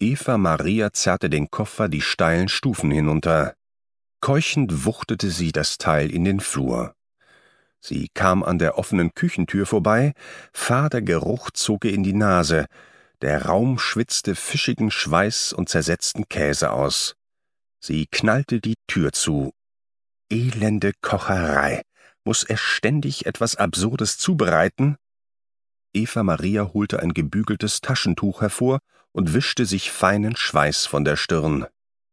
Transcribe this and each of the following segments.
Eva Maria zerrte den Koffer die steilen Stufen hinunter. Keuchend wuchtete sie das Teil in den Flur. Sie kam an der offenen Küchentür vorbei, fader Geruch zog ihr in die Nase, der Raum schwitzte fischigen Schweiß und zersetzten Käse aus. Sie knallte die Tür zu. Elende Kocherei. Muss er ständig etwas Absurdes zubereiten? Eva Maria holte ein gebügeltes Taschentuch hervor und wischte sich feinen Schweiß von der Stirn.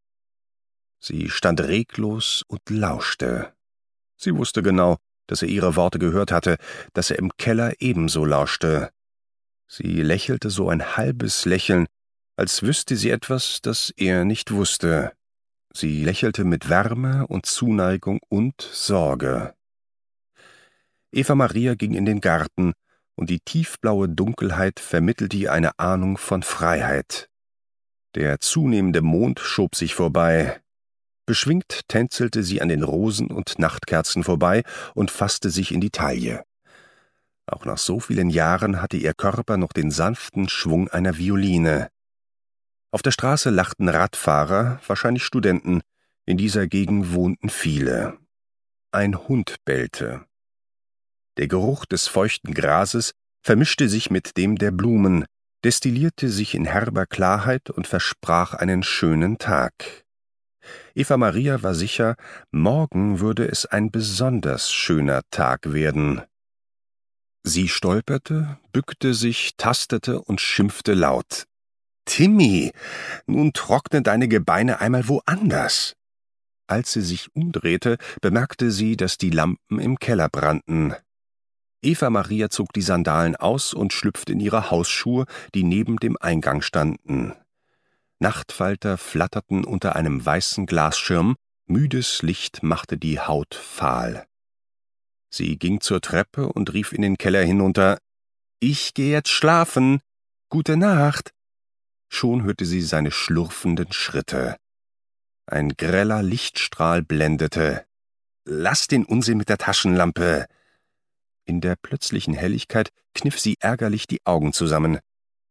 Sie stand reglos und lauschte. Sie wusste genau, dass er ihre Worte gehört hatte, dass er im Keller ebenso lauschte. Sie lächelte so ein halbes Lächeln, als wüsste sie etwas, das er nicht wusste. Sie lächelte mit Wärme und Zuneigung und Sorge. Eva Maria ging in den Garten, und die tiefblaue Dunkelheit vermittelte ihr eine Ahnung von Freiheit. Der zunehmende Mond schob sich vorbei. Beschwingt tänzelte sie an den Rosen und Nachtkerzen vorbei und fasste sich in die Taille. Auch nach so vielen Jahren hatte ihr Körper noch den sanften Schwung einer Violine. Auf der Straße lachten Radfahrer, wahrscheinlich Studenten. In dieser Gegend wohnten viele. Ein Hund bellte. Der Geruch des feuchten Grases vermischte sich mit dem der Blumen, destillierte sich in herber Klarheit und versprach einen schönen Tag. Eva Maria war sicher, morgen würde es ein besonders schöner Tag werden. Sie stolperte, bückte sich, tastete und schimpfte laut. »Timmy, nun trockne deine Gebeine einmal woanders!« Als sie sich umdrehte, bemerkte sie, dass die Lampen im Keller brannten. Eva Maria zog die Sandalen aus und schlüpfte in ihre Hausschuhe, die neben dem Eingang standen. Nachtfalter flatterten unter einem weißen Glasschirm, müdes Licht machte die Haut fahl. Sie ging zur Treppe und rief in den Keller hinunter, »Ich gehe jetzt schlafen. Gute Nacht!« Schon hörte sie seine schlurfenden Schritte. Ein greller Lichtstrahl blendete. »Lass den Unsinn mit der Taschenlampe!« In der plötzlichen Helligkeit kniff sie ärgerlich die Augen zusammen.